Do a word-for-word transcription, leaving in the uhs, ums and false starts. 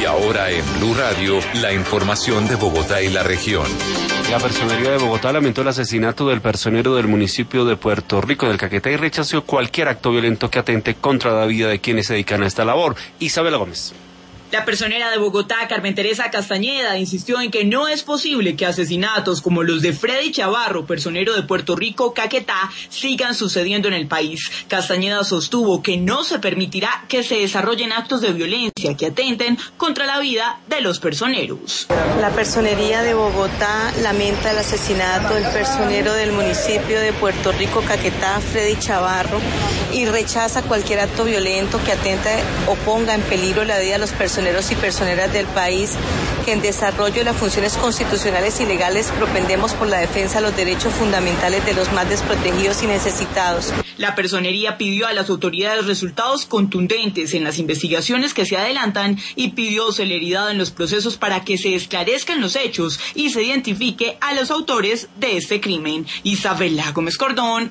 Y ahora en Blue Radio, la información de Bogotá y la región. La Personería de Bogotá lamentó el asesinato del personero del municipio de Puerto Rico, del Caquetá, y rechazó cualquier acto violento que atente contra la vida de quienes se dedican a esta labor. Isabela Gómez. La personera de Bogotá, Carmen Teresa Castañeda, insistió en que no es posible que asesinatos como los de Freddy Chavarro, personero de Puerto Rico, Caquetá, sigan sucediendo en el país. Castañeda sostuvo que no se permitirá que se desarrollen actos de violencia que atenten contra la vida de los personeros. La Personería de Bogotá lamenta el asesinato del personero del municipio de Puerto Rico, Caquetá, Freddy Chavarro, y rechaza cualquier acto violento que atente o ponga en peligro la vida de los personeros y personeras del país, que en desarrollo de las funciones constitucionales y legales propendemos por la defensa de los derechos fundamentales de los más desprotegidos y necesitados. La personería pidió a las autoridades resultados contundentes en las investigaciones que se adelantan y pidió celeridad en los procesos para que se esclarezcan los hechos y se identifique a los autores de este crimen. Isabela Gómez Cordón,